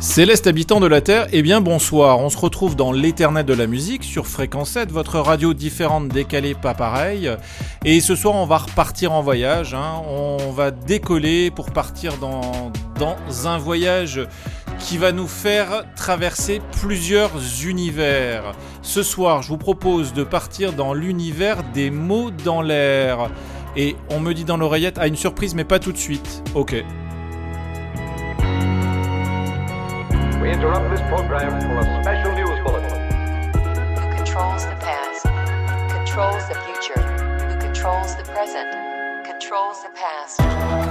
Céleste habitant de la Terre, eh bien bonsoir, on se retrouve dans l'éternel de la musique sur Fréquence 7, votre radio différente, décalée, pas pareille. Et ce soir on va repartir en voyage, on va décoller pour partir dans un voyage qui va nous faire traverser plusieurs univers. Ce soir je vous propose de partir dans l'univers des mots dans l'air. Et on me dit dans l'oreillette, une surprise mais pas tout de suite, ok. We interrupt this program for a special news bulletin. Who controls the past, controls the future, who controls the present, controls the past.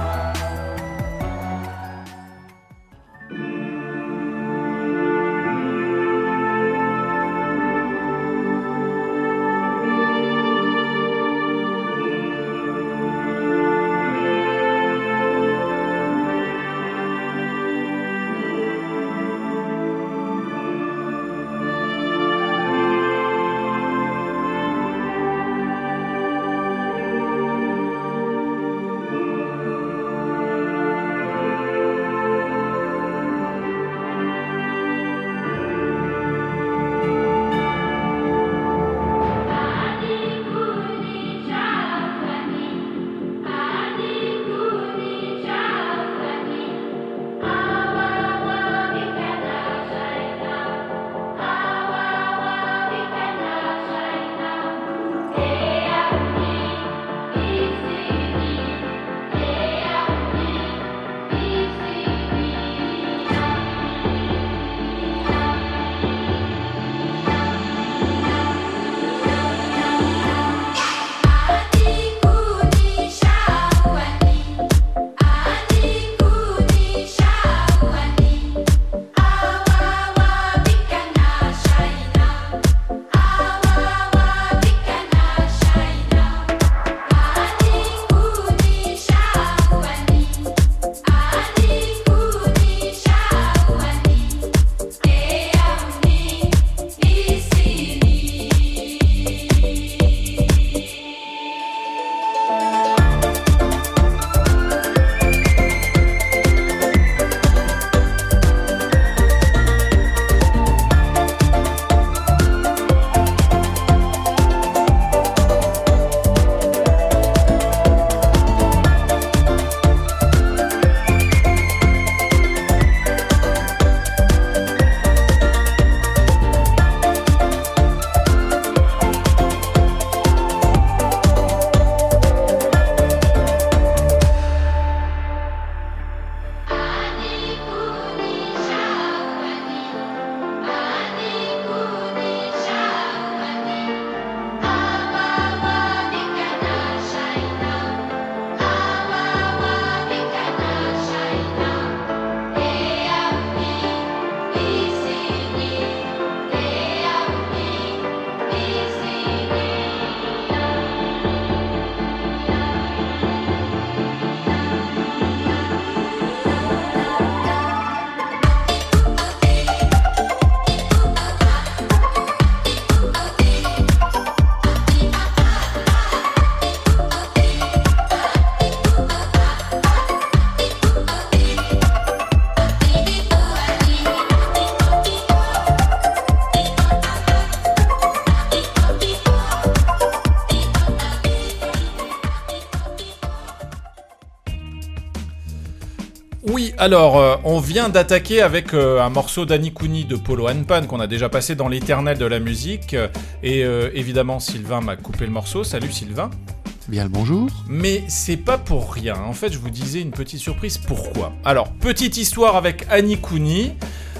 Alors, on vient d'attaquer avec un morceau d'Annie Cooney de Polo & Pan qu'on a déjà passé dans l'éternel de la musique. Et évidemment, Sylvain m'a coupé le morceau. Salut Sylvain. Bien le bonjour. Mais c'est pas pour rien. En fait, je vous disais une petite surprise. Pourquoi ? Alors, petite histoire avec Annie Cooney.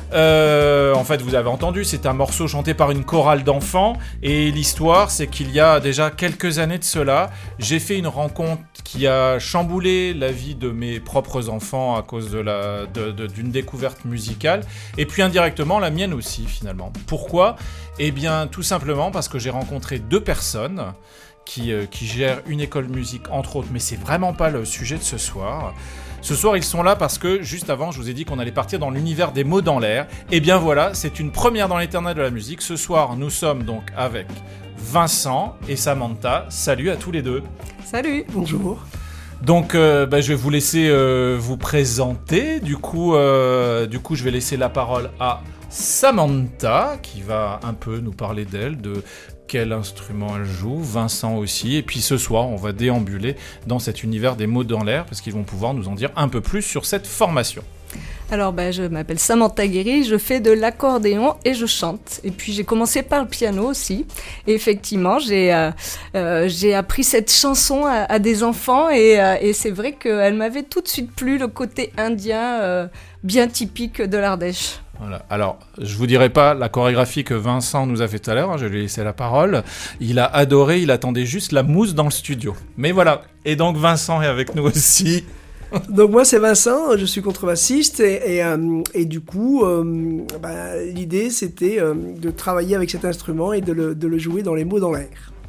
En fait, vous avez entendu, c'est un morceau chanté par une chorale d'enfants. Et l'histoire, c'est qu'il y a déjà quelques années de cela, j'ai fait une rencontre qui a chamboulé la vie de mes propres enfants à cause d'une découverte musicale. Et puis indirectement, la mienne aussi, finalement. Pourquoi ? Eh bien, tout simplement parce que j'ai rencontré deux personnes qui gèrent une école musique, entre autres. Mais c'est vraiment pas le sujet de ce soir. Ce soir, ils sont là parce que, juste avant, je vous ai dit qu'on allait partir dans l'univers des mots dans l'air. Et bien voilà, c'est une première dans l'éternel de la musique. Ce soir, nous sommes donc avec Vincent et Samantha. Salut à tous les deux. Salut. Bonjour. Donc, je vais vous laisser vous présenter. Du coup, je vais laisser la parole à Samantha, qui va un peu nous parler d'elle, de quel instrument elle joue, Vincent aussi. Et puis ce soir, on va déambuler dans cet univers des mots dans l'air, parce qu'ils vont pouvoir nous en dire un peu plus sur cette formation. Alors, je m'appelle Samantha Guéry, je fais de l'accordéon et je chante. Et puis, j'ai commencé par le piano aussi. Et effectivement, j'ai appris cette chanson à des enfants et c'est vrai qu'elle m'avait tout de suite plu, le côté indien bien typique de l'Ardèche. Voilà. Alors, je vous dirai pas la chorégraphie que Vincent nous a fait tout à l'heure, hein, je lui ai laissé la parole. Il a adoré, il attendait juste la mousse dans le studio. Mais voilà. Et donc, Vincent est avec nous aussi. Donc moi c'est Vincent, je suis contrebassiste et du coup l'idée c'était de travailler avec cet instrument et de le jouer dans les mots dans l'air.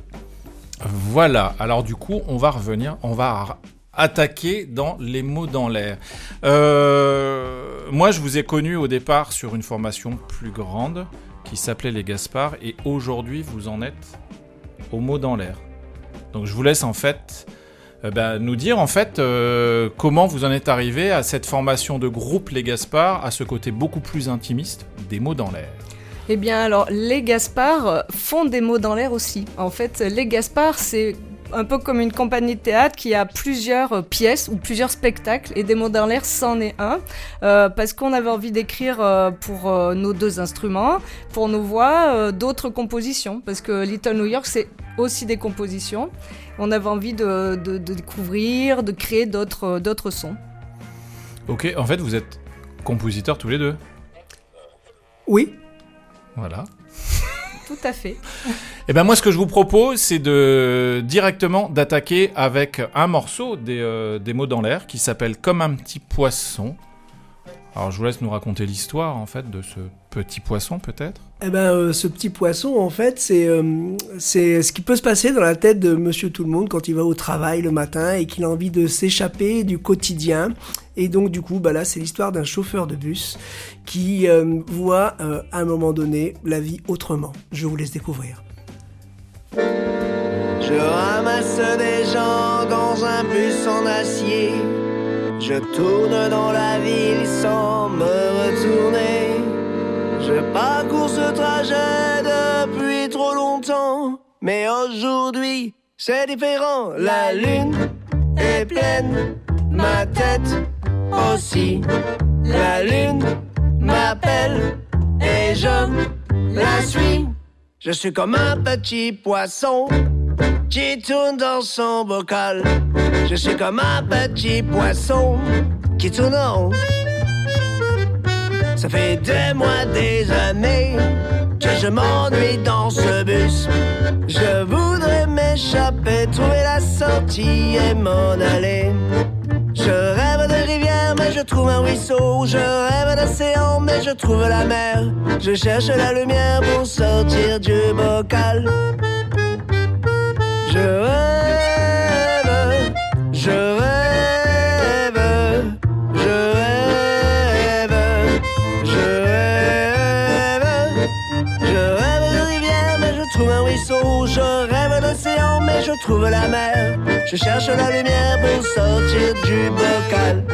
Voilà, alors du coup on va attaquer dans les mots dans l'air. Moi je vous ai connu au départ sur une formation plus grande qui s'appelait les Gaspard et aujourd'hui vous en êtes aux mots dans l'air. Donc je vous laisse en fait... nous dire en fait comment vous en êtes arrivé à cette formation de groupe Les Gaspard, à ce côté beaucoup plus intimiste des mots dans l'air. Eh bien alors, les Gaspard font des mots dans l'air aussi. En fait, les Gaspard, c'est un peu comme une compagnie de théâtre qui a plusieurs pièces ou plusieurs spectacles et des mots dans l'air, c'en est un. Parce qu'on avait envie d'écrire pour nos deux instruments, pour nos voix, d'autres compositions. Parce que Little New York, c'est aussi des compositions. On avait envie de découvrir, de créer d'autres sons. Ok, en fait, vous êtes compositeurs tous les deux. Oui. Voilà. Tout à fait. Et moi, ce que je vous propose, c'est directement d'attaquer avec un morceau des mots dans l'air qui s'appelle Comme un petit poisson. Alors, je vous laisse nous raconter l'histoire, en fait, de ce petit poisson, peut-être. Ce petit poisson, en fait, c'est ce qui peut se passer dans la tête de Monsieur Tout-le-Monde quand il va au travail le matin et qu'il a envie de s'échapper du quotidien. Et donc, du coup, là, c'est l'histoire d'un chauffeur de bus qui voit, à un moment donné, la vie autrement. Je vous laisse découvrir. Je ramasse des gens dans un bus en acier. Je tourne dans la ville sans me retourner. Je parcours ce trajet depuis trop longtemps. Mais aujourd'hui, c'est différent. La lune est pleine, ma tête aussi. La lune m'appelle et je la suis. Je suis comme un petit poisson qui tourne dans son bocal. Je suis comme un petit poisson qui tourne en rond. Ça fait des mois, des années que je m'ennuie dans ce bus. Je voudrais m'échapper, trouver la sortie et m'en aller. Je rêve de rivière, mais je trouve un ruisseau. Je rêve d'océan, mais je trouve la mer. Je cherche la lumière pour sortir du bocal. Je rêve, je rêve, je rêve, je rêve. Je rêve de rivière, mais je trouve un ruisseau. Je rêve d'océan, mais je trouve la mer. Je cherche la lumière pour sortir du bocal.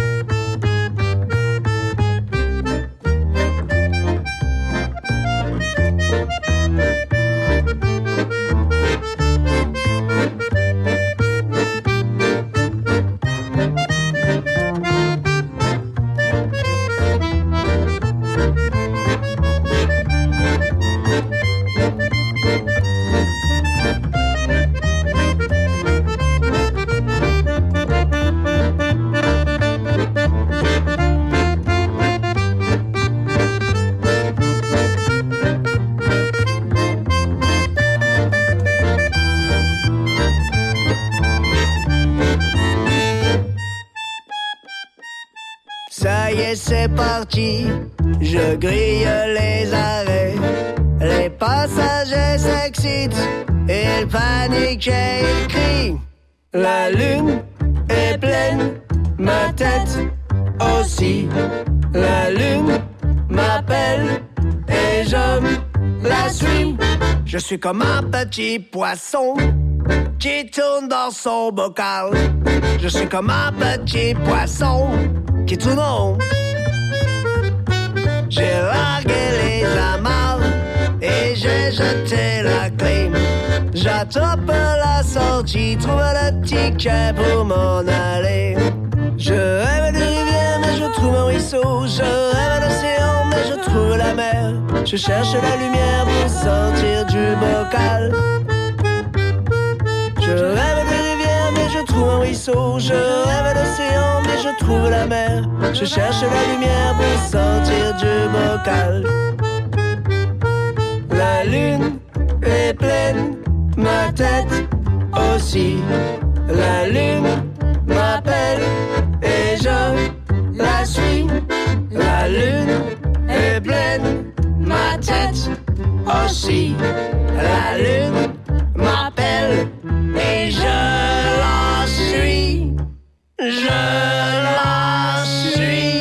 Ça y est, c'est parti, je grille les arrêts. Les passagers s'excitent, ils paniquent et ils crient. La lune est pleine, ma tête aussi. La lune m'appelle et je la suis. Je suis comme un petit poisson qui tourne dans son bocal. Je suis comme un petit poisson qui tourne rond. J'ai largué les amarres et j'ai jeté la clé. J'attrape la sortie, trouve le ticket pour m'en aller. Je rêve de rivière mais je trouve un ruisseau. Je rêve d'océan mais je trouve la mer. Je cherche la lumière pour sortir du bocal. Je rêve de rivière mais je trouve un ruisseau. Je rêve d'océan mais je trouve la mer. Je cherche la lumière pour sortir du bocal. La lune est pleine, ma tête aussi. La lune m'appelle et je la suis. La lune est pleine, ma tête aussi. La lune m'appelle et je la suis. Je la suis.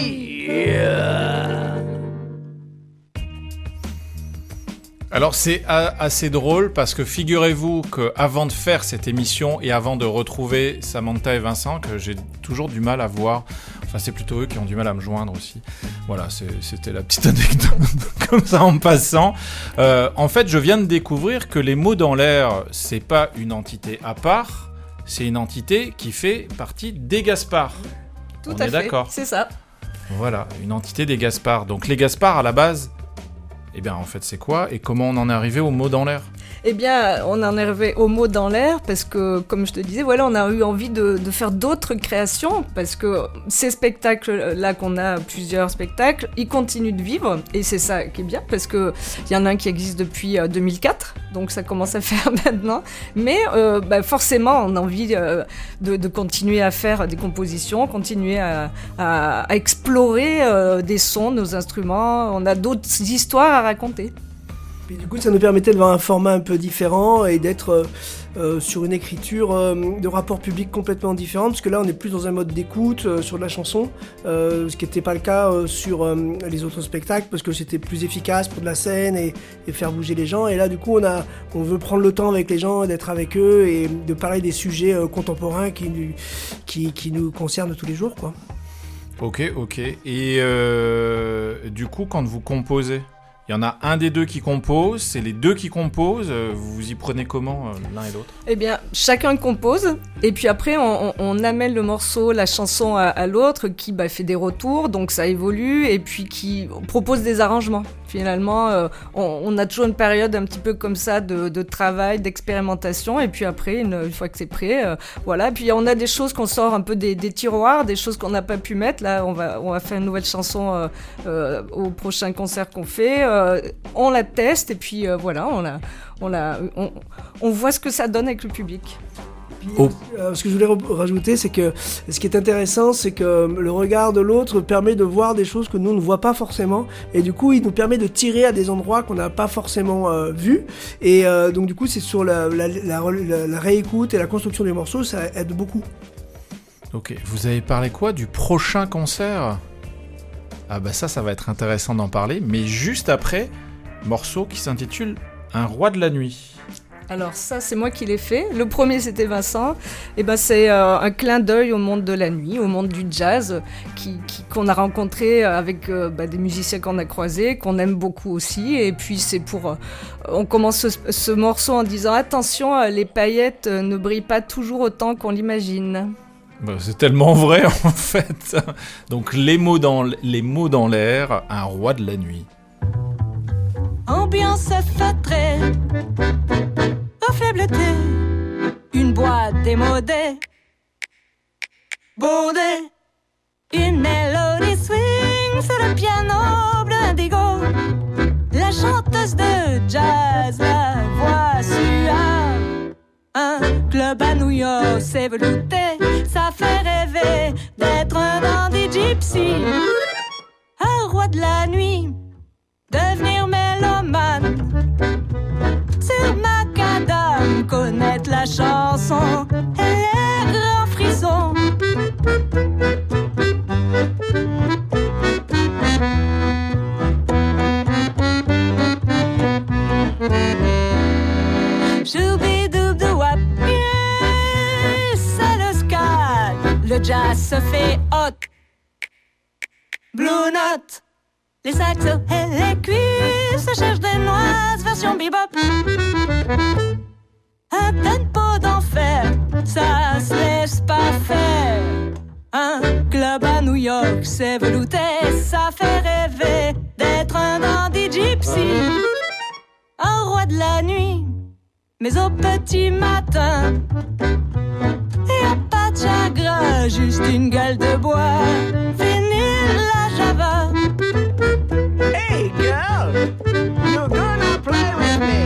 Alors c'est assez drôle parce que figurez-vous qu'avant de faire cette émission et avant de retrouver Samantha et Vincent, que j'ai toujours du mal à voir, enfin c'est plutôt eux qui ont du mal à me joindre aussi, voilà c'était la petite anecdote comme ça en passant. En fait je viens de découvrir que les mots dans l'air c'est pas une entité à part, c'est une entité qui fait partie des Gaspard. Tout On à est fait, d'accord. c'est ça. Voilà, une entité des Gaspard. Donc les Gaspard à la base, eh bien en fait c'est quoi et comment on en est arrivé aux mots dans l'air ? Eh bien, on en est arrivé au mot dans l'air parce que, comme je te disais, voilà, on a eu envie de faire d'autres créations parce que ces spectacles-là qu'on a, plusieurs spectacles, ils continuent de vivre et c'est ça qui est bien parce que il y en a un qui existe depuis 2004, donc ça commence à faire maintenant. Mais forcément, on a envie de continuer à faire des compositions, continuer à explorer des sons, nos instruments. On a d'autres histoires à raconter. Et du coup, ça nous permettait de voir un format un peu différent et d'être sur une écriture de rapport public complètement différent, parce que là, on est plus dans un mode d'écoute sur de la chanson, ce qui n'était pas le cas sur les autres spectacles, parce que c'était plus efficace pour de la scène et faire bouger les gens. Et là, du coup, on veut prendre le temps avec les gens, d'être avec eux et de parler des sujets contemporains qui nous concernent tous les jours, quoi. Ok. Et du coup, quand vous composez, il y en a un des deux qui compose, c'est les deux qui composent, vous vous y prenez comment l'un et l'autre ? Eh bien, chacun compose, et puis après, on amène le morceau, la chanson à l'autre, qui fait des retours, donc ça évolue, et puis qui propose des arrangements. Finalement, on a toujours une période un petit peu comme ça de travail, d'expérimentation, et puis après, une fois que c'est prêt, voilà. Puis on a des choses qu'on sort un peu des tiroirs, des choses qu'on n'a pas pu mettre. Là, on va faire une nouvelle chanson au prochain concert qu'on fait. On la teste, et puis voilà, on voit ce que ça donne avec le public. Puis, ce que je voulais rajouter, c'est que ce qui est intéressant, c'est que le regard de l'autre permet de voir des choses que nous ne voyons pas forcément, et du coup il nous permet de tirer à des endroits qu'on n'a pas forcément vus, et donc du coup c'est sur la réécoute et la construction des morceaux, ça aide beaucoup. Ok, vous avez parlé quoi du prochain concert ? Ah bah ça va être intéressant d'en parler, mais juste après, morceau qui s'intitule « Un roi de la nuit ». Alors ça, c'est moi qui l'ai fait. Le premier, c'était Vincent. Et c'est un clin d'œil au monde de la nuit, au monde du jazz, qu'on a rencontré avec des musiciens qu'on a croisés, qu'on aime beaucoup aussi. Et puis c'est on commence ce morceau en disant « Attention, les paillettes ne brillent pas toujours autant qu'on l'imagine ». C'est tellement vrai en fait. Donc les mots dans l'air, un roi de la nuit. Ambiance feutrée, au faible thé, une boîte démodée, bondée, une mélodie swing sur le piano bleu indigo, la chanteuse de jazz, la voix suave. Un club à New York, c'est velouté, ça fait rêver d'être un dandy gypsy. Un roi de la nuit, devenir mélomane. Sur macadam, connaître la chanson et les grands frissons. Shooby-doob-doo-wap, jazz se fait hot. Blue Note, les saxos et les cuivres se cherchent des noises version bebop. Un tempo d'enfer, ça se laisse pas faire. Un club à New York, c'est velouté, ça fait rêver d'être un dandy gypsy. Un roi de la nuit, mais au petit matin. Et y'a pas de chagrin, juste une gueule de bois. Finir la java. Hey girl, you're gonna play with me.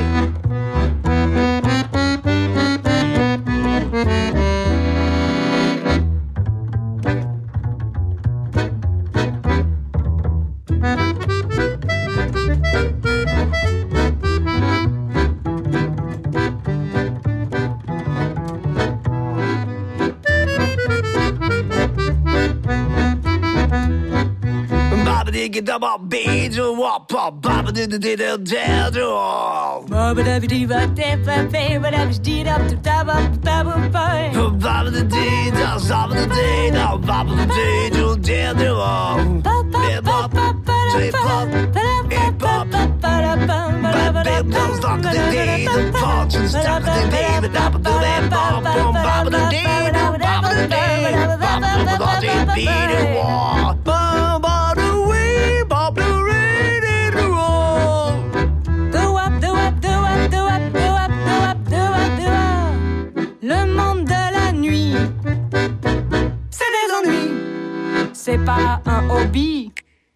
Le monde de la nuit, c'est des ennuis, c'est pas un hobby.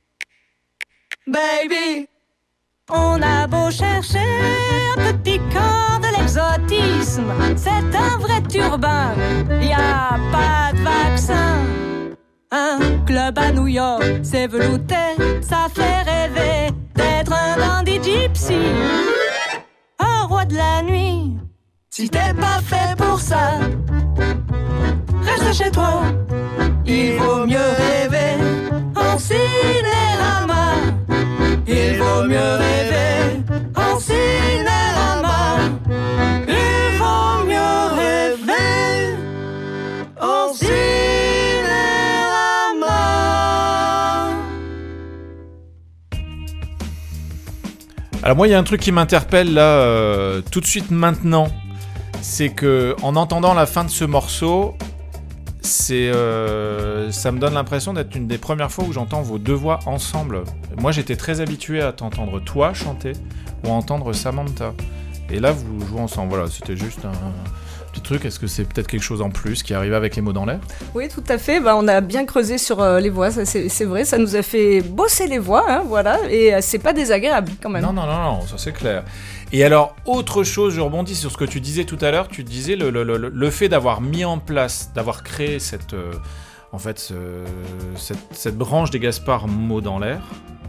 Baby, on a beau chercher un peu piquant de l'exotisme, c'est un vrai turbin, y a pas de vaccin. Un club à New York, c'est velouté, ça fait rêver d'être un dandy gypsy. Un roi de la nuit, si t'es pas fait pour ça, reste chez toi, il vaut mieux rêver en cinérama. Il vaut mieux rêver en cinérama. Il vaut mieux rêver en cinérama. Alors moi, il y a un truc qui m'interpelle là, tout de suite maintenant, c'est que en entendant la fin de ce morceau, ça me donne l'impression d'être une des premières fois où j'entends vos deux voix ensemble. Moi, j'étais très habitué à t'entendre toi chanter ou à entendre Samantha. Et là, vous jouez ensemble. Voilà, c'était juste un petit truc. Est-ce que c'est peut-être quelque chose en plus qui arrive avec les mots dans l'air ? Oui, tout à fait. On a bien creusé sur les voix, ça, c'est vrai. Ça nous a fait bosser les voix, hein, voilà. Et c'est pas désagréable quand même. Non, ça c'est clair. Et alors, autre chose, je rebondis sur ce que tu disais tout à l'heure. Tu disais le fait d'avoir mis en place, d'avoir créé cette branche des Gaspard mots dans l'air.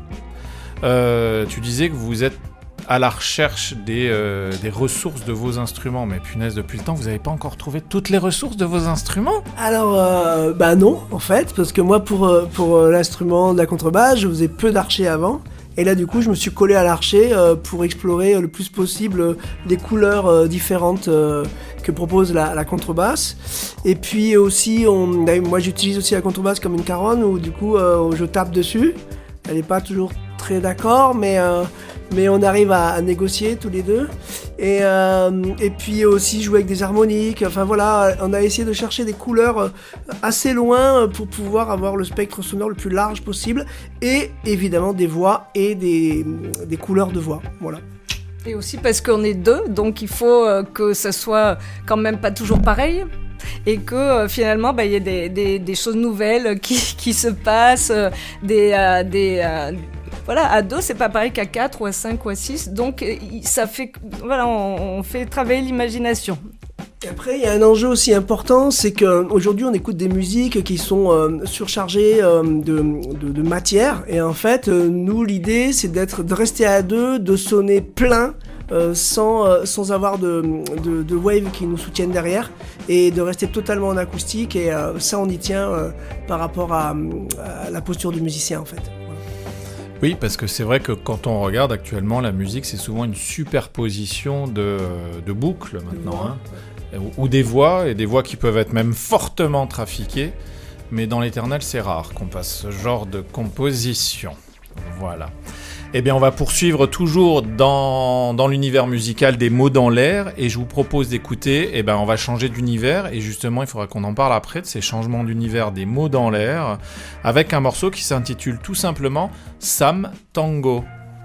Tu disais que vous êtes à la recherche des ressources de vos instruments. Mais punaise, depuis le temps, vous n'avez pas encore trouvé toutes les ressources de vos instruments ? Alors, non, en fait, parce que moi, pour l'instrument de la contrebasse, je faisais peu d'archers avant. Et là, du coup, je me suis collé à l'archer pour explorer le plus possible des couleurs différentes que propose la contrebasse. Et puis aussi, moi, j'utilise aussi la contrebasse comme une caronne où, du coup, je tape dessus. Elle n'est pas toujours très d'accord, mais on arrive à négocier tous les deux. Et puis aussi jouer avec des harmoniques. Enfin voilà, on a essayé de chercher des couleurs assez loin pour pouvoir avoir le spectre sonore le plus large possible. Et évidemment des voix et des couleurs de voix. Voilà. Et aussi parce qu'on est deux, donc il faut que ça soit quand même pas toujours pareil. Et que finalement, il y a des choses nouvelles qui se passent, voilà, à 2, c'est pas pareil qu'à 4 ou à 5 ou à 6, donc ça fait, voilà, on fait travailler l'imagination. Et après, il y a un enjeu aussi important, c'est qu'aujourd'hui, on écoute des musiques qui sont surchargées de matière, et en fait, nous, l'idée, c'est de rester à 2, de sonner plein, sans avoir de waves qui nous soutiennent derrière, et de rester totalement en acoustique, et ça, on y tient par rapport à la posture du musicien, en fait. Oui, parce que c'est vrai que quand on regarde actuellement la musique, c'est souvent une superposition de boucles maintenant, hein, ou des voix, et des voix qui peuvent être même fortement trafiquées. mais dans l'éternel, c'est rare qu'on passe ce genre de composition. Voilà. Eh bien, on va poursuivre toujours dans l'univers musical des mots dans l'air, et je vous propose d'écouter, on va changer d'univers, et justement, il faudra qu'on en parle après de ces changements d'univers des mots dans l'air, avec un morceau qui s'intitule tout simplement Sam Tango.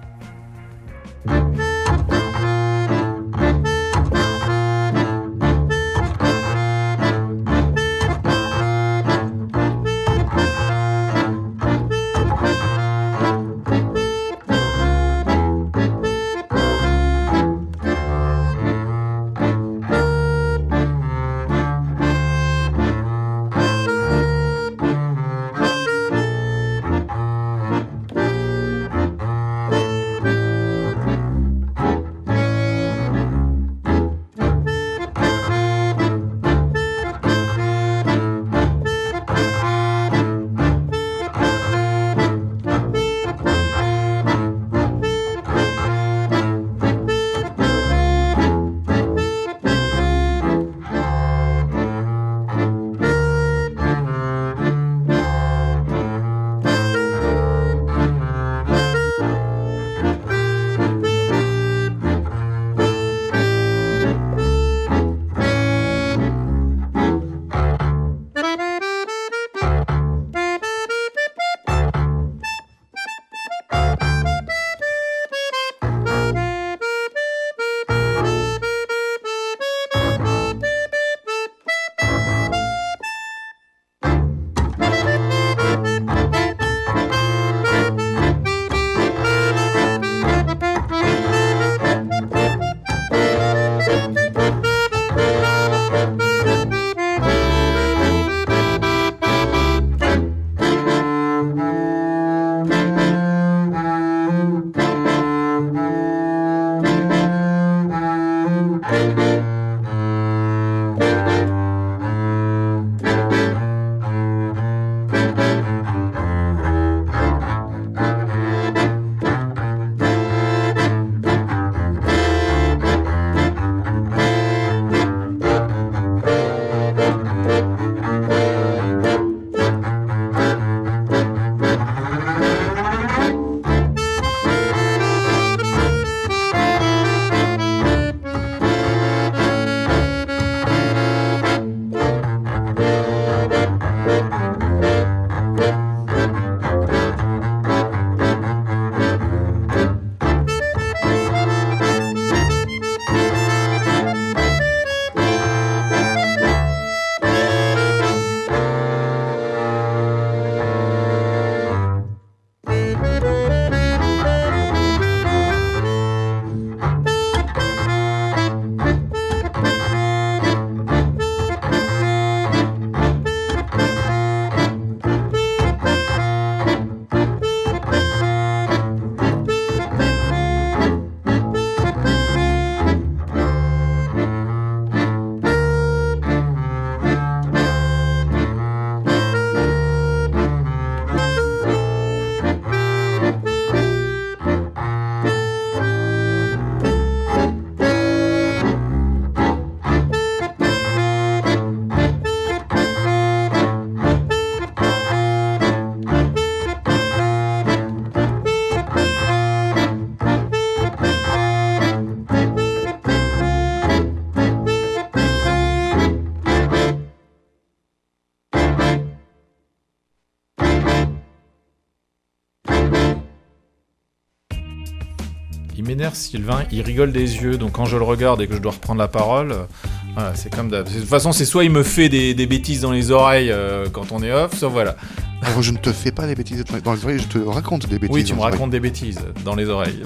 Il m'énerve Sylvain, il rigole des yeux, donc quand je le regarde et que je dois reprendre la parole, voilà, c'est comme d'hab. De toute façon, c'est soit il me fait des bêtises dans les oreilles quand on est off, soit voilà. Alors, je ne te fais pas des bêtises dans les oreilles, je te raconte des bêtises. Oui, tu me racontes des bêtises dans les oreilles.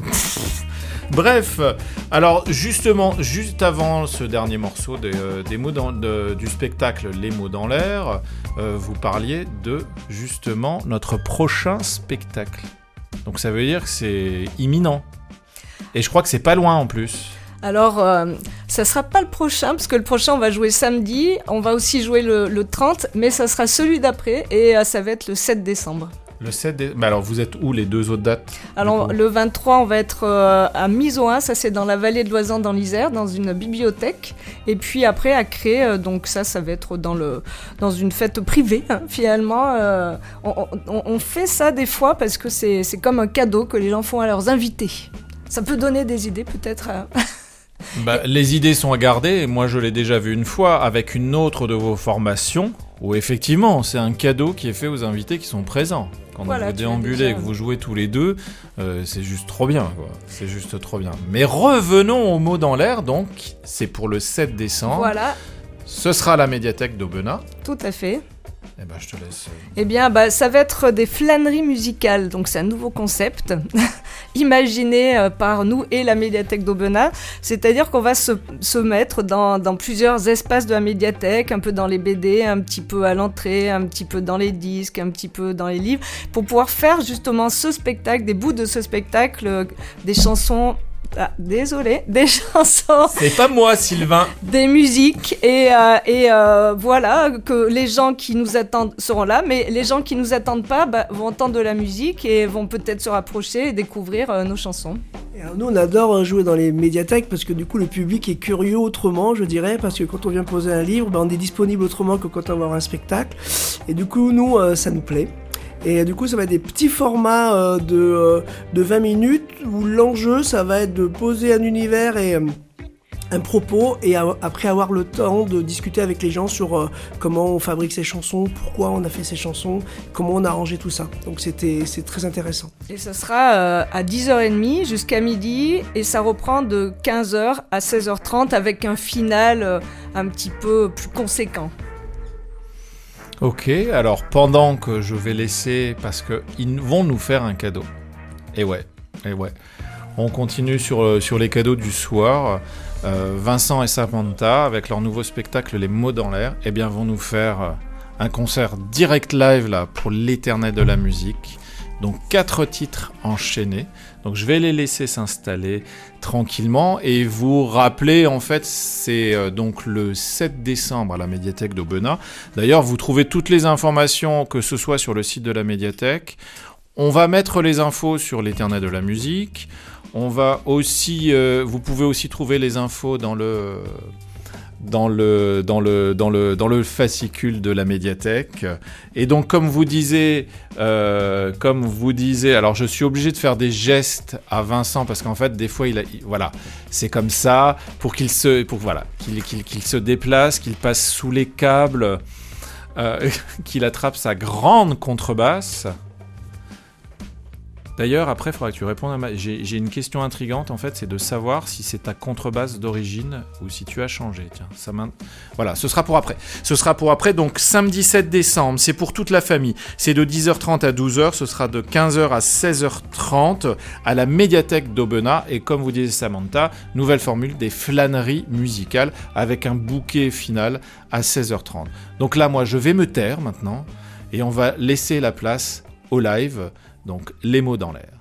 Bref, alors justement, juste avant ce dernier morceau des mots du spectacle Les mots dans l'air, vous parliez de justement notre prochain spectacle. Donc ça veut dire que c'est imminent. Et je crois que c'est pas loin en plus. Alors, ça sera pas le prochain, parce que le prochain, on va jouer samedi. On va aussi jouer le 30, mais ça sera celui d'après, et ça va être le 7 décembre. Le 7 Mais alors, vous êtes où les 2 autres dates? Alors, le 23, on va être à Misoin, ça c'est dans la vallée de l'Oisan dans l'Isère, dans une bibliothèque. Et puis après, à Cré, donc ça va être dans une fête privée, hein, finalement. On fait ça des fois parce que c'est comme un cadeau que les gens font à leurs invités. Ça peut donner des idées peut-être. Les idées sont à garder, et moi je l'ai déjà vu une fois avec une autre de vos formations, où effectivement c'est un cadeau qui est fait aux invités qui sont présents. Quand vous déambulez et que vous jouez tous les deux, c'est juste trop bien, quoi. C'est juste trop bien. Mais revenons aux mots dans l'air, donc c'est pour le 7 décembre. Voilà. Ce sera à la médiathèque d'Aubenas. Tout à fait. Eh ben, je te laisse. Eh bien, ça va être des flâneries musicales. Donc, c'est un nouveau concept imaginé par nous et la médiathèque d'Aubenas. C'est-à-dire qu'on va se mettre dans plusieurs espaces de la médiathèque, un peu dans les BD, un petit peu à l'entrée, un petit peu dans les disques, un petit peu dans les livres, pour pouvoir faire justement ce spectacle, des bouts de ce spectacle, des chansons. Ah, désolé, des chansons. C'est pas moi, Sylvain. Des musiques et voilà, que les gens qui nous attendent seront là, mais les gens qui nous attendent pas vont entendre de la musique et vont peut-être se rapprocher et découvrir nos chansons. Et alors nous, on adore jouer dans les médiathèques parce que du coup, le public est curieux autrement, je dirais, parce que quand on vient poser un livre, on est disponible autrement que quand on va voir un spectacle. Et du coup, nous, ça nous plaît. Et du coup, ça va être des petits formats de 20 minutes où l'enjeu, ça va être de poser un univers et un propos et après avoir le temps de discuter avec les gens sur comment on fabrique ces chansons, pourquoi on a fait ces chansons, comment on a arrangé tout ça. Donc c'est très intéressant. Et ça sera à 10h30 jusqu'à midi et ça reprend de 15h à 16h30 avec un final un petit peu plus conséquent. Ok, alors pendant que je vais laisser, parce qu'ils vont nous faire un cadeau. Et ouais. On continue sur les cadeaux du soir. Vincent et Samantha, avec leur nouveau spectacle Les mots dans l'air, vont nous faire un concert direct live là, pour l'éternel de la musique. Donc 4 titres enchaînés. Donc je vais les laisser s'installer tranquillement et vous rappeler, en fait, c'est donc le 7 décembre à la médiathèque d'Aubenas. D'ailleurs, vous trouvez toutes les informations, que ce soit sur le site de la médiathèque. On va mettre les infos sur l'éternel de la musique. On va aussi, vous pouvez aussi trouver les infos dans le fascicule de la médiathèque. Et donc, comme vous disiez, alors je suis obligé de faire des gestes à Vincent parce qu'en fait, des fois, voilà, c'est comme ça pour qu'il se déplace, qu'il passe sous les câbles, qu'il attrape sa grande contrebasse. D'ailleurs, après, il faudra que tu répondes à J'ai une question intrigante, en fait, c'est de savoir si c'est ta contrebasse d'origine ou si tu as changé. Tiens, voilà, ce sera pour après. Donc, samedi 7 décembre, c'est pour toute la famille. C'est de 10h30 à 12h, ce sera de 15h à 16h30 à la médiathèque d'Aubenas. Et comme vous disait Samantha, nouvelle formule des flâneries musicales avec un bouquet final à 16h30. Donc là, moi, je vais me taire maintenant et on va laisser la place au live. Donc, les mots dans l'air.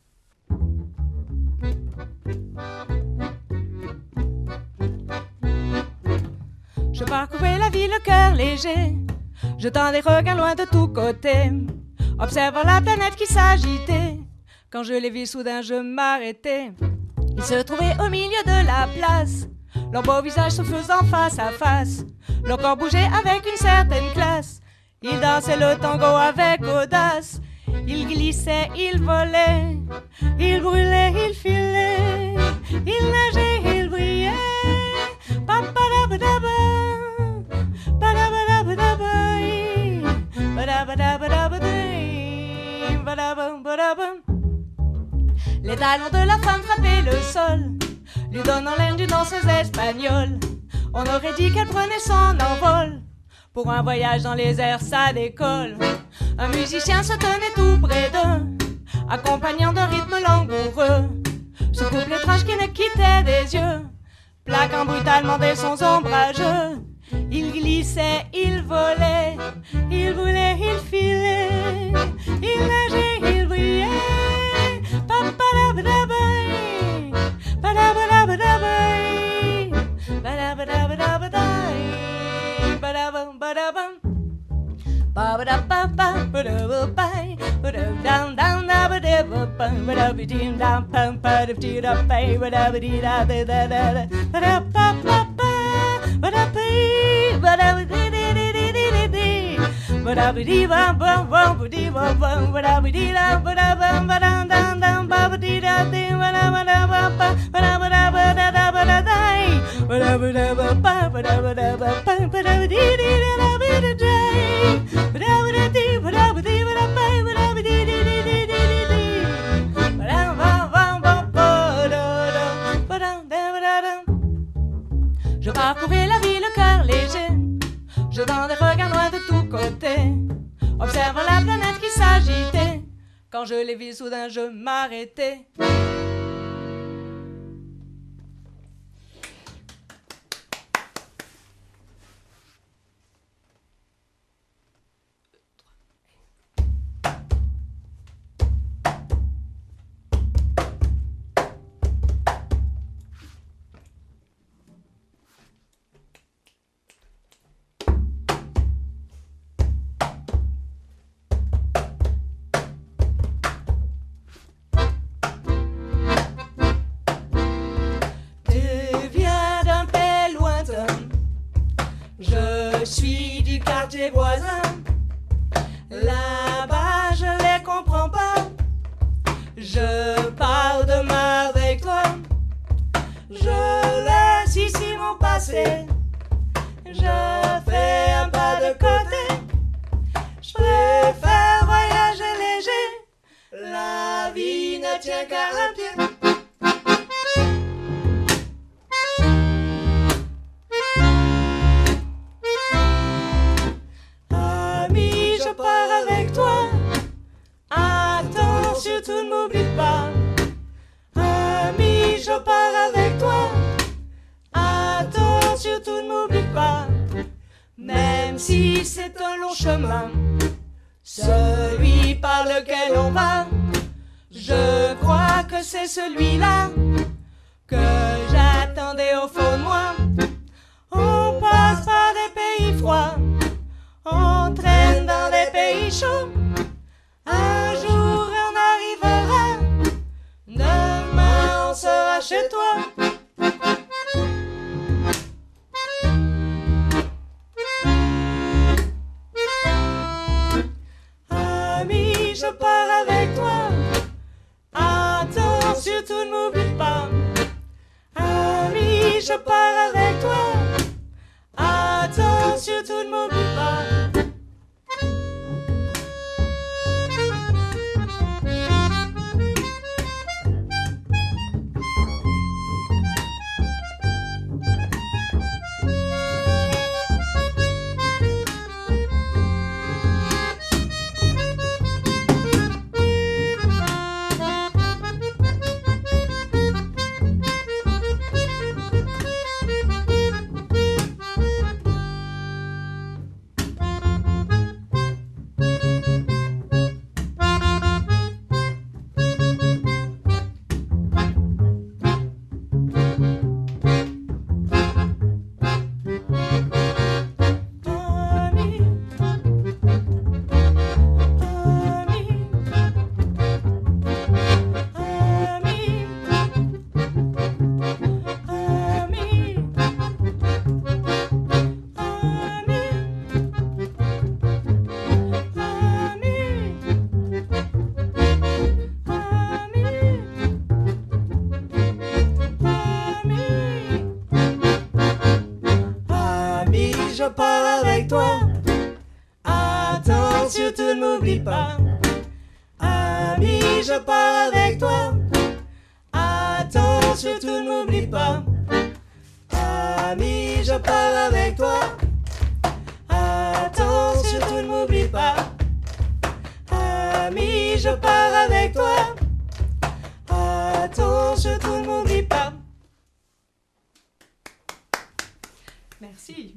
Je parcourais la ville, le cœur léger, jetant des regards loin de tous côtés, observant la planète qui s'agitait. Quand je les vis, soudain je m'arrêtais. Ils se trouvaient au milieu de la place, leurs beaux visages se faisant face à face, leur corps bougeait avec une certaine classe. Ils dansaient le tango avec audace. Il glissait, il volait, il brûlait, il filait, il nageait, il brillait. Papadabadaba, badabadabadaba, badabadabadabadai, badabadabadaba. Les talons de la femme frappaient le sol, lui donnant l'air d'une danseuse espagnole. On aurait dit qu'elle prenait son envol. Pour un voyage dans les airs, ça décolle. Un musicien se tenait tout près d'eux, accompagnant d'un rythme langoureux. Ce couple étrange qui ne quittait des yeux, plaquant brutalement des sons ombrageux. Il glissait, il volait, il brûlait, il filait, il nageait, il brillait. Papadabadabai, badabadabadabai, badabadabadabadai, badabam badabam. Ba ba da ba ba ba da ba ba Je parcourais la ville, le cœur léger, jetant des regards loin de tous côtés, observant la planète qui s'agitait. Quand je les vis, soudain je m'arrêtais. Je suis du quartier voisin. Là-bas, je les comprends pas. Je parle demain avec toi. Je laisse ici mon passé. Je fais un pas de côté. Je préfère voyager léger. La vie ne tient qu'à un pied. Surtout ne m'oublie pas, ami, je pars avec toi. Attends, surtout ne m'oublie pas, même si c'est un long chemin, celui par lequel on va. Je crois que c'est celui-là que j'attendais au fond de moi. On passe par des pays froids, on traîne dans des pays chauds. Un jour on arrivera, demain on sera chez toi. Ami, je pars avec toi. Attends, surtout ne m'oublie pas. Ami, je pars avec toi. Attends, surtout ne m'oublie pas. Je pars avec toi. Attends, surtout ne m'oublie pas. Ami, je pars avec toi. Attends, surtout ne m'oublie pas. Ami, je pars avec toi. Attends, surtout ne m'oublie pas. Ami, je pars avec toi. Attends, surtout ne m'oublie pas. Merci.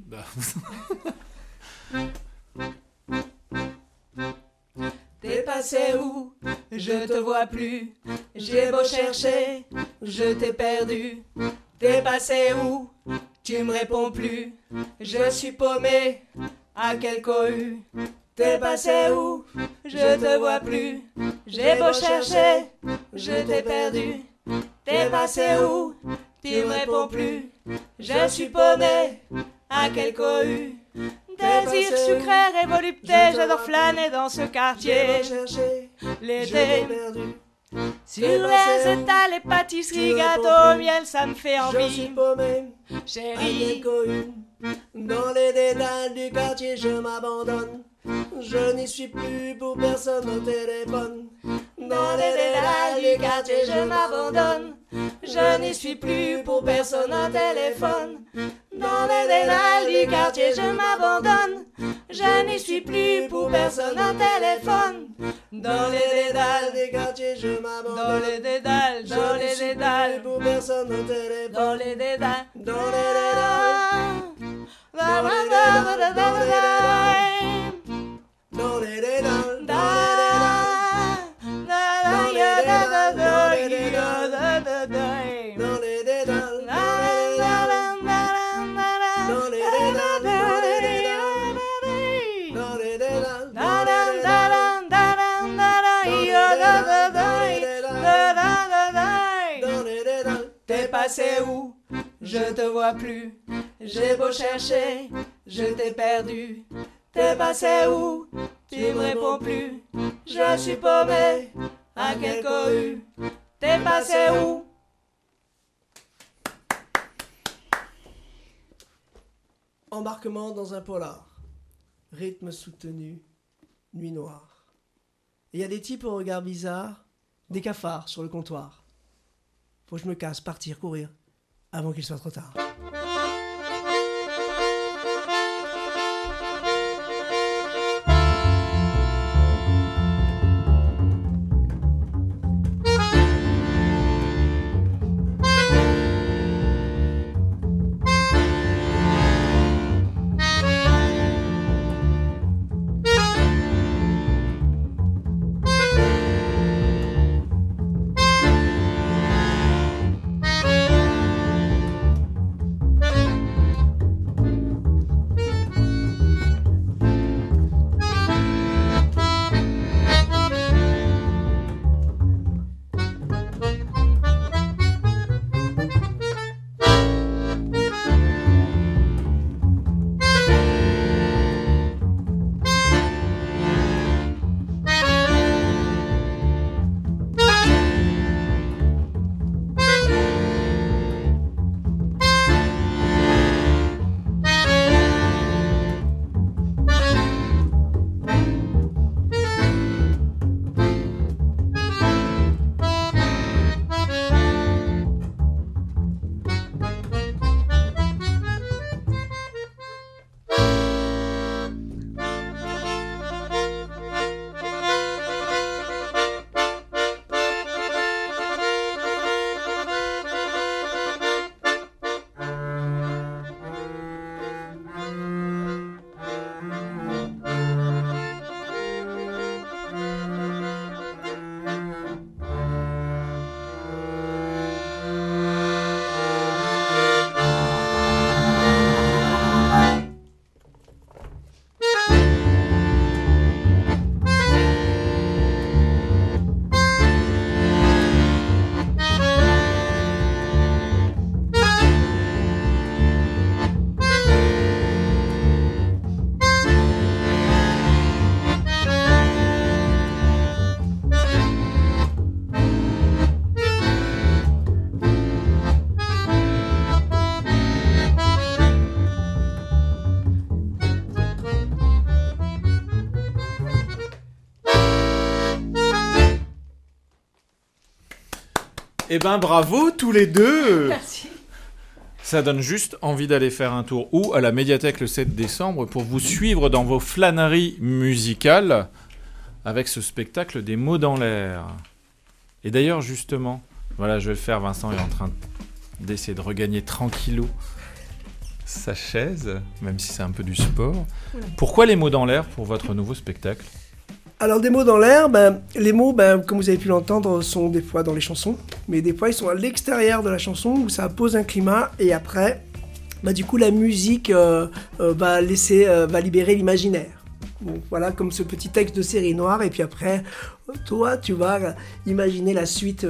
T'es passé où? Je te vois plus. J'ai beau chercher, je t'ai perdu. T'es passé où? Tu me réponds plus. Je suis paumé à quel cohue. T'es passé où? Je te vois plus. J'ai beau chercher, je t'ai perdu. T'es passé où? Tu me réponds plus. Je suis paumé à quel cohue. Désir sucré et volupté, j'adore flâner dans ce quartier. L'été, sur les étals, les pâtisseries, gâteaux, miel, ça me fait Je suis envie. paumé Chérie, dans les détails du quartier, je m'abandonne. Je n'y suis plus pour personne au téléphone. dans les détails du quartier, je m'abandonne. Je n'y suis plus pour personne au téléphone. Dans les détails du quartier, je m'abandonne. Je n'y suis plus pour personne au téléphone. Dans les dédales, des quartiers, je m'abandonne. dans les dédales, dans Je n'y les suis plus dédales, pour personne au téléphone. dans les dédales. Dans les dédales, Dans les dédales, dans les dédales, dans les dédales, T'es passé où? Je te vois plus. J'ai beau chercher, je t'ai perdu. T'es passé où? Tu me réponds plus. Je suis paumé à quel cohue. T'es passé où? Embarquement dans un polar. Rythme soutenu. Nuit noire. Il y a des types au regard bizarre. Des cafards sur le comptoir. Faut que je me casse, partir, courir. Avant qu'il soit trop tard. Eh ben bravo tous les deux. Merci. Ça donne juste envie d'aller faire un tour ou à la médiathèque le 7 décembre pour vous suivre dans vos flâneries musicales avec ce spectacle des mots dans l'air. Et d'ailleurs justement, voilà, je vais le faire, Vincent est en train d'essayer de regagner tranquillou sa chaise, même si c'est un peu du sport. Pourquoi les mots dans l'air pour votre nouveau spectacle ? Alors des mots dans l'air, les mots, comme vous avez pu l'entendre, sont des fois dans les chansons, mais des fois ils sont à l'extérieur de la chanson où ça pose un climat et après, du coup la musique va libérer l'imaginaire. Bon, voilà, comme ce petit texte de série noire, et puis après, toi, tu vas imaginer la suite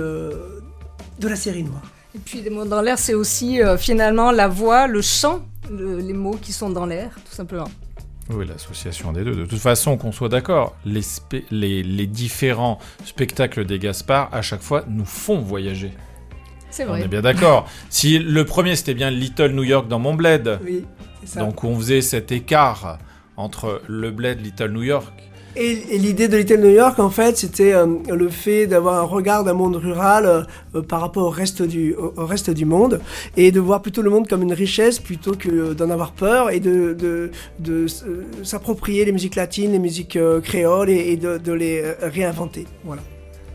de la série noire. Et puis les mots dans l'air, c'est aussi finalement la voix, le chant, les mots qui sont dans l'air, tout simplement. Oui, l'association des deux. De toute façon, qu'on soit d'accord, les différents spectacles des Gaspard, à chaque fois, nous font voyager. C'est On vrai. est bien d'accord. Si le premier, c'était bien Little New York dans mon bled, Oui, c'est ça. donc on faisait cet écart entre le bled Little New York. Et l'idée de Little New York, en fait, c'était le fait d'avoir un regard d'un monde rural par rapport au reste du monde, et de voir plutôt le monde comme une richesse plutôt que d'en avoir peur, et de s'approprier les musiques latines, les musiques créoles, et de les réinventer. Voilà.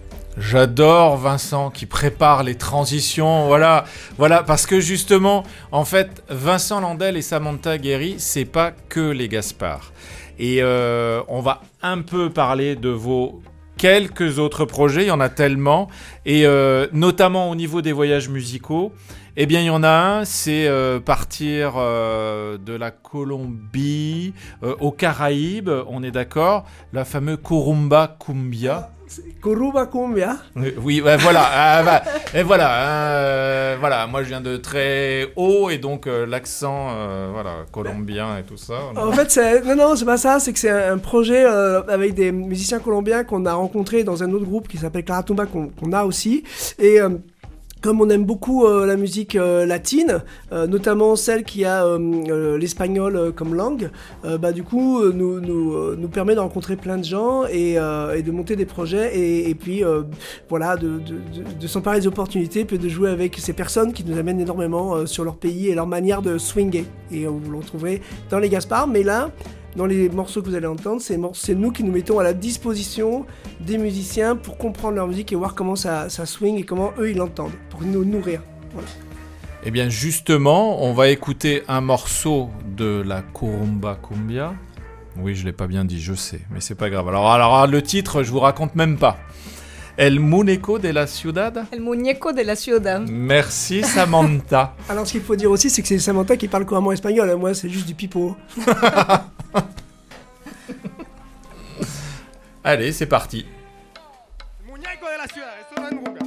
J'adore Vincent qui prépare les transitions, voilà, parce que justement, en fait, Vincent Landel et Samantha Guerry, c'est pas que les Gaspard. Et on va un peu parler de vos quelques autres projets, il y en a tellement, et notamment au niveau des voyages musicaux. Eh bien, il y en a un, c'est partir de la Colombie aux Caraïbes, on est d'accord, la fameuse Corumba Cumbia. Coruba Cumbia. Oui, ouais, voilà. Et voilà, voilà. Moi, je viens de très haut et donc l'accent, voilà, colombien et tout ça. En fait, c'est pas ça. C'est que c'est un projet avec des musiciens colombiens qu'on a rencontrés dans un autre groupe qui s'appelle Claratumba, qu'on a aussi. Et comme on aime beaucoup la musique latine, notamment celle qui a l'espagnol comme langue, du coup nous permet de rencontrer plein de gens et de monter des projets et puis voilà de s'emparer des opportunités, puis de jouer avec ces personnes qui nous amènent énormément sur leur pays et leur manière de swinger. Et vous le retrouverez dans les Gaspard, mais là, dans les morceaux que vous allez entendre, c'est nous qui nous mettons à la disposition des musiciens pour comprendre leur musique et voir comment ça swing et comment eux ils l'entendent, pour nous nourrir. Voilà. Eh bien justement, on va écouter un morceau de la Corumba Cumbia. Oui, je l'ai pas bien dit, je sais, mais c'est pas grave. Alors le titre, je vous raconte même pas. El Muñeco de la Ciudad. El muñeco de la ciudad. Merci Samantha. Alors ce qu'il faut dire aussi, c'est que c'est Samantha qui parle couramment espagnol, moi c'est juste du pipeau. Allez, c'est parti. Muñeco de la ciudad, eso no es nunca.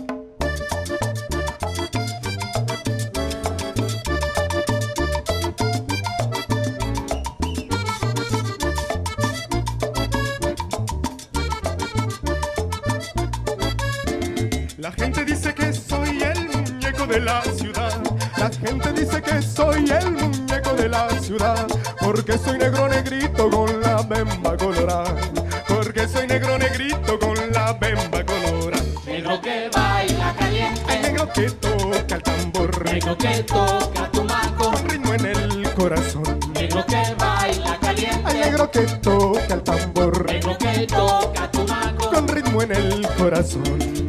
La gente dice que soy el muñeco de la ciudad. La gente dice que soy el muñeco de la ciudad. Porque soy negro negrito con la bemba colorada. Porque soy negro negrito con la bemba colorada. Negro que baila caliente. Hay negro que toca el tambor. Negro que toca tu maco. Con ritmo en el corazón. Negro que baila caliente. Hay negro que toca el tambor. Negro que toca tu maco. Con ritmo en el corazón.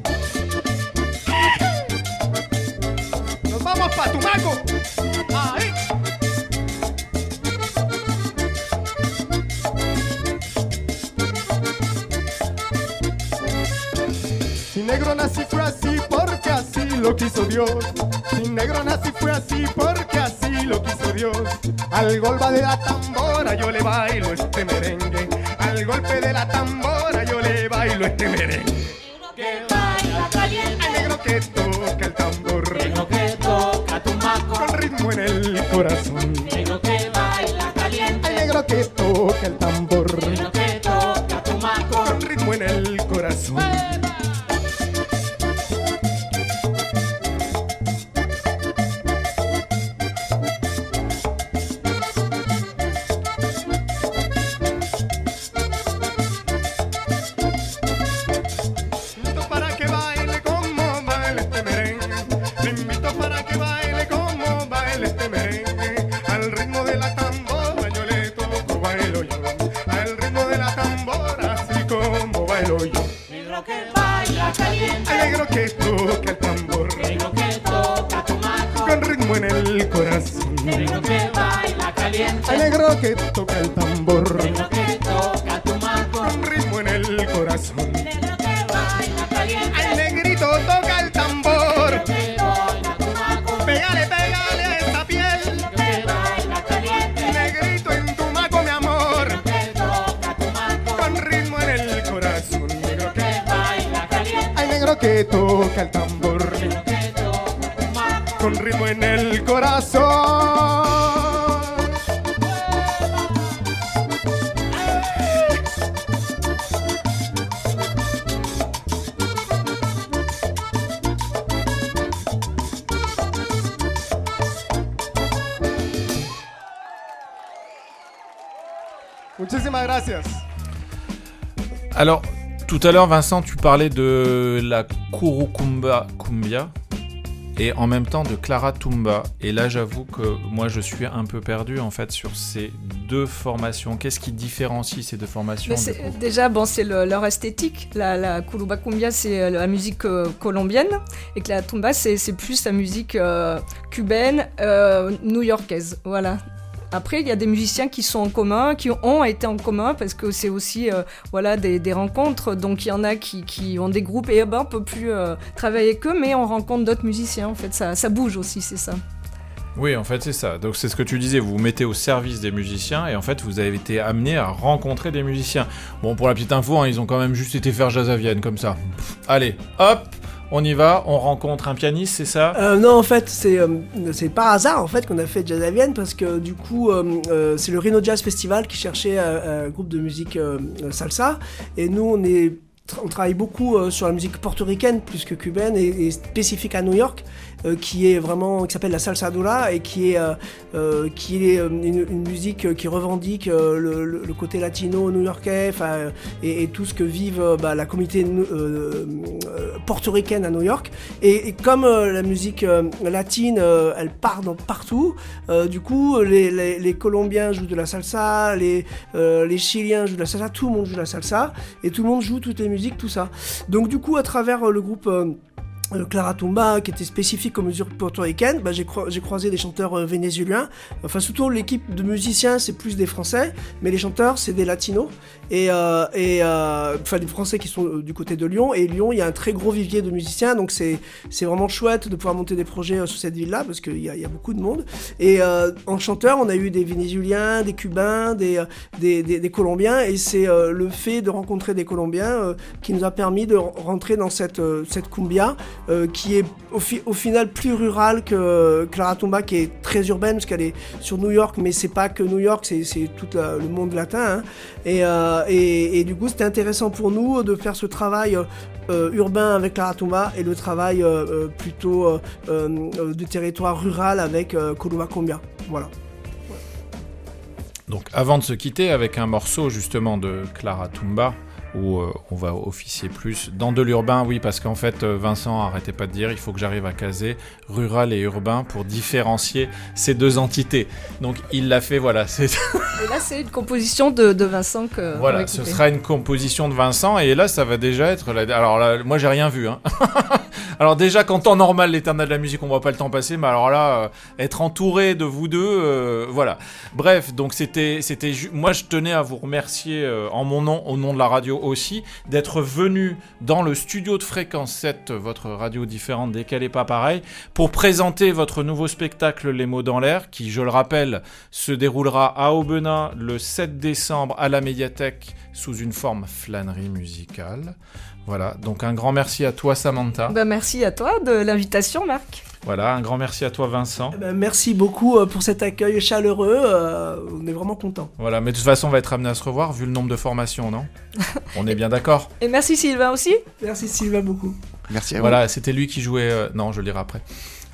Nos vamos pa' Tumaco. Ahí. Si negro nací fue así porque así lo quiso Dios. Si negro nací fue así porque así lo quiso Dios. Al golpe de la tambora yo le bailo este merengue. Al golpe de la tambora yo le bailo este merengue. Que baila caliente. Al negro que toca el tambor. Negro que toca tu maco. Con ritmo en el corazón. Negro que baila caliente. Al negro que toca el tambor. Negro que toca tu maco. Con ritmo en el corazón. Para que baile como baila este merengue. Te invito para que baile como baila este merengue. Al ritmo de la tambora yo le toco, bailo yo. Al ritmo de la tambora así como bailo yo. Negro que baila caliente. Al negro que toca el tambor. Negro que toca tu maco. Con ritmo en el corazón. Negro que baila caliente. Al negro que toca el tambor. Negro que toca tu maco. Con ritmo en el corazón. Negro que baila caliente. Al negrito toca el tambor. Negro que toca tu maco. Pégale, pégale a esta piel. Negro que baila caliente. Negrito en tu maco, mi amor. Negro que toca que toca el tambor, con ritmo en el corazón. Muchísimas gracias. Alors, tout à l'heure, Vincent, tu parlais de la Kurukumba Cumbia et en même temps de Clara Tumba. Et là, j'avoue que moi, je suis un peu perdu en fait sur ces deux formations. Qu'est-ce qui différencie ces deux formations? Déjà, c'est leur esthétique. La Kuruba Cumbia, c'est la musique colombienne et Clara Tumba, c'est plus la musique cubaine, new-yorkaise. Voilà. Après, il y a des musiciens qui sont en commun, qui ont été en commun, parce que c'est aussi des rencontres. Donc, il y en a qui ont des groupes et on ne peut plus travailler avec eux, mais on rencontre d'autres musiciens. En fait, ça bouge aussi, c'est ça. Oui, en fait, c'est ça. Donc, c'est ce que tu disais, vous vous mettez au service des musiciens et en fait, vous avez été amené à rencontrer des musiciens. Bon, pour la petite info, ils ont quand même juste été faire jazz à Vienne, comme ça. Allez, hop, on y va, on rencontre un pianiste, c'est ça? Non, en fait, c'est par hasard en fait qu'on a fait Jazz à Vienne parce que du coup, c'est le Rhino Jazz Festival qui cherchait un groupe de musique salsa et nous on travaille beaucoup sur la musique portoricaine plus que cubaine et spécifique à New York, qui s'appelle la salsa dura et qui est une musique qui revendique le côté latino new-yorkais et tout ce que vivent la communauté portoricaine à New York. Et comme la musique latine, elle part partout, du coup les Colombiens jouent de la salsa, les Chiliens jouent de la salsa, tout le monde joue de la salsa et tout le monde joue toutes les musiques, tout ça. Donc du coup, à travers le groupe Clara Tumba, qui était spécifique aux musiques portoricaines, j'ai croisé des chanteurs vénézuéliens. Enfin, surtout l'équipe de musiciens, c'est plus des Français, mais les chanteurs, c'est des Latinos. Des Français qui sont du côté de Lyon. Et Lyon, il y a un très gros vivier de musiciens, donc c'est vraiment chouette de pouvoir monter des projets sur cette ville-là, parce qu'il y a beaucoup de monde. Et en chanteurs, on a eu des Vénézuéliens, des Cubains, des Colombiens, et c'est le fait de rencontrer des Colombiens qui nous a permis de rentrer dans cette cumbia, qui est au final plus rurale que Clara Tumba, qui est très urbaine parce qu'elle est sur New York, mais c'est pas que New York, c'est tout le monde latin, hein. Et du coup, c'était intéressant pour nous de faire ce travail urbain avec Clara Tumba et le travail plutôt de territoire rural avec Kuruba Cumbia. Voilà. Donc, avant de se quitter avec un morceau justement de Clara Tumba, où on va officier plus dans de l'urbain, oui, parce qu'en fait, Vincent, arrêtez pas de dire, il faut que j'arrive à caser rural et urbain pour différencier ces deux entités. Donc, il l'a fait, voilà. Et là, c'est une composition de Vincent que... Voilà, ce sera une composition de Vincent, et là, ça va déjà être... Alors là, moi, j'ai rien vu, hein. Alors déjà, qu'en temps normal, l'éternel de la musique, on voit pas le temps passer, mais alors là, être entouré de vous deux, voilà. Bref, donc moi, je tenais à vous remercier en mon nom, au nom de la radio aussi, d'être venu dans le studio de Fréquence 7, votre radio différente, décalée pas pareil, pour présenter votre nouveau spectacle Les mots dans l'air, qui, je le rappelle, se déroulera à Aubenas le 7 décembre à la médiathèque sous une forme flânerie musicale. Voilà, donc un grand merci à toi, Samantha. Merci à toi de l'invitation, Marc. Voilà, un grand merci à toi, Vincent. Merci beaucoup pour cet accueil chaleureux, on est vraiment contents. Voilà, mais de toute façon, on va être amené à se revoir vu le nombre de formations, non? On est bien d'accord. Et merci Sylvain aussi. Merci Sylvain beaucoup. Merci à vous. Voilà, c'était lui qui jouait... Non, je le dirai après.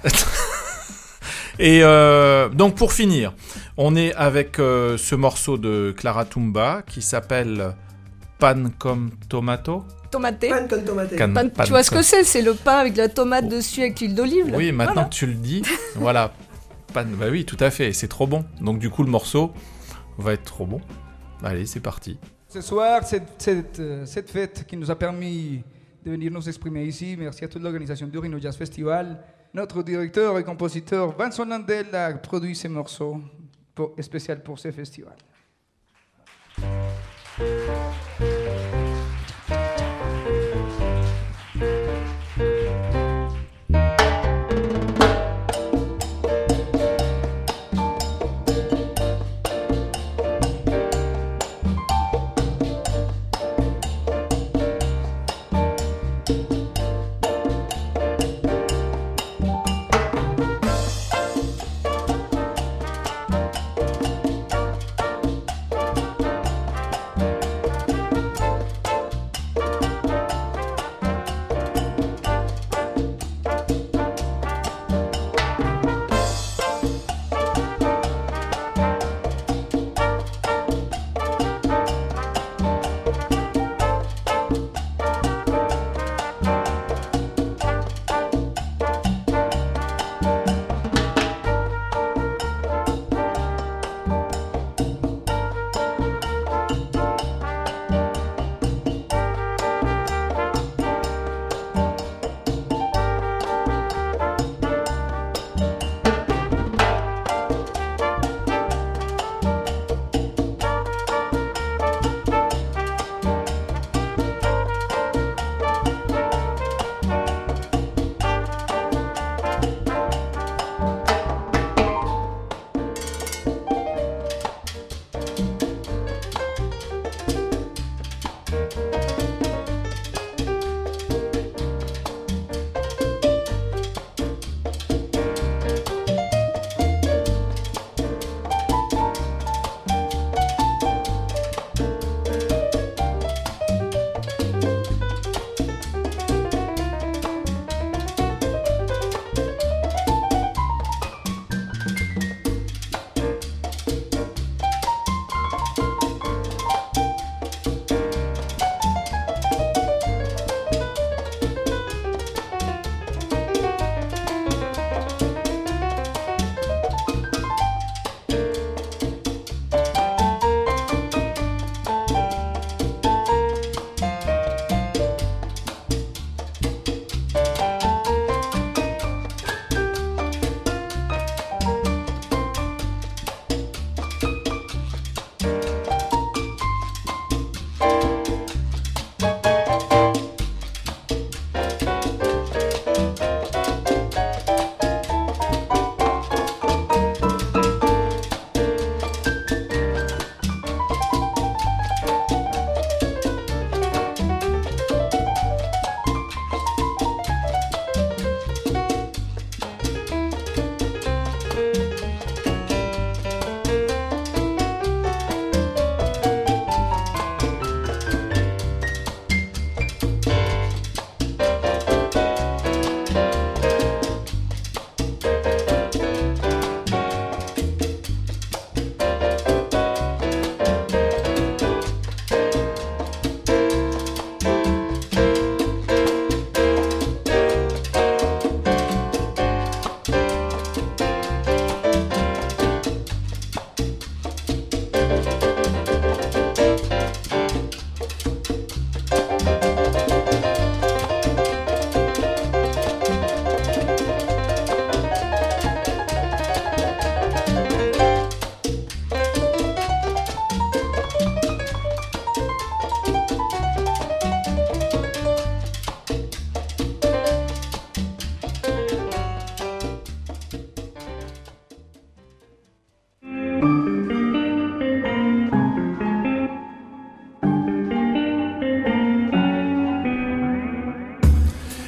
Et donc pour finir, on est avec ce morceau de Clara Tumba qui s'appelle Pan comme tomato. Tomaté. Pan con tomate. Tu vois ce que c'est? C'est le pain avec la tomate dessus avec l'huile d'olive. Oui, maintenant que tu le dis, voilà. Pan, bah oui, tout à fait, c'est trop bon. Donc du coup, le morceau va être trop bon. Allez, c'est parti. Ce soir, cette fête qui nous a permis de venir nous exprimer ici, merci à toute l'organisation du Rhino Jazz Festival. Notre directeur et compositeur Vincent Landel a produit ces morceaux spécial pour ce festival.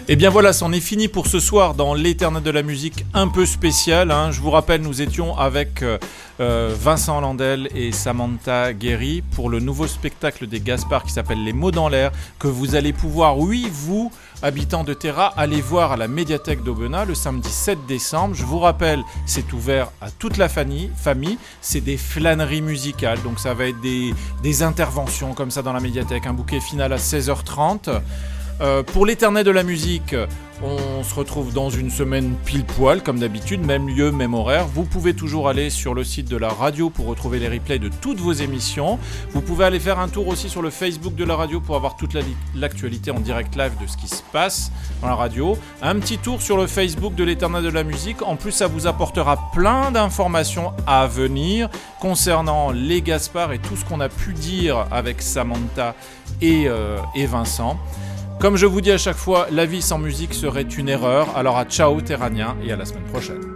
Et bien voilà, c'en est fini pour ce soir dans l'Éternel de la musique un peu spécial. Je vous rappelle, nous étions avec Vincent Landel et Samantha Guéry pour le nouveau spectacle des Gaspard qui s'appelle Les mots dans l'air, que vous allez pouvoir, oui, vous, habitants de Terra, aller voir à la médiathèque d'Aubenas le samedi 7 décembre. Je vous rappelle, c'est ouvert à toute la famille. C'est des flâneries musicales, donc ça va être des interventions comme ça dans la médiathèque, un bouquet final à 16h30. Pour l'Éternel de la musique, on se retrouve dans une semaine pile poil, comme d'habitude, même lieu, même horaire. Vous pouvez toujours aller sur le site de la radio pour retrouver les replays de toutes vos émissions. Vous pouvez aller faire un tour aussi sur le Facebook de la radio pour avoir toute l'actualité en direct live de ce qui se passe dans la radio. Un petit tour sur le Facebook de l'Éternel de la musique. En plus, ça vous apportera plein d'informations à venir concernant les Gaspard et tout ce qu'on a pu dire avec Samantha et Vincent. Comme je vous dis à chaque fois, la vie sans musique serait une erreur. Alors à ciao Terraniens et à la semaine prochaine.